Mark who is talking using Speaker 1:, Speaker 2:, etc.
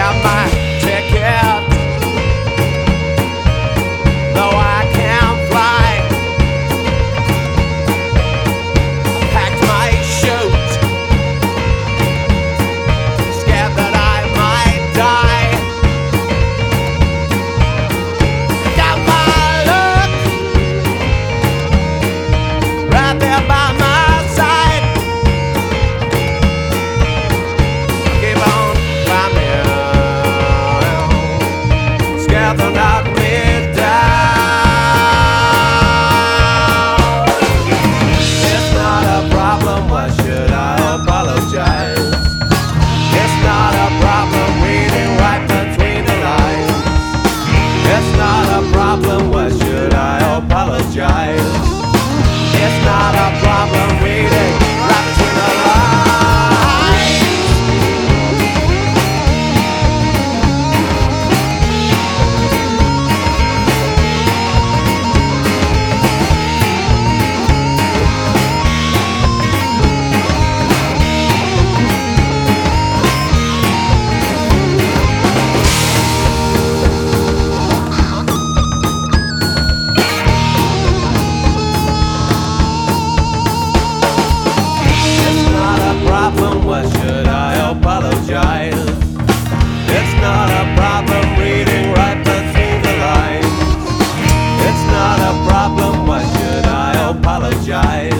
Speaker 1: got my ticket, though I can't fly. Packed my chute, scared that I might die. Got my luck right there by my side. Keep on climbing, scared to knock me down. It's not a problem, why should I apologize? It's not a problem reading right between the lines. It's not a problem, why should I apologize? It's not a problem reading right between the lines. It's not a problem, why should I apologize? It's not a problem reading right between the lines. It's not a problem, why should I apologize?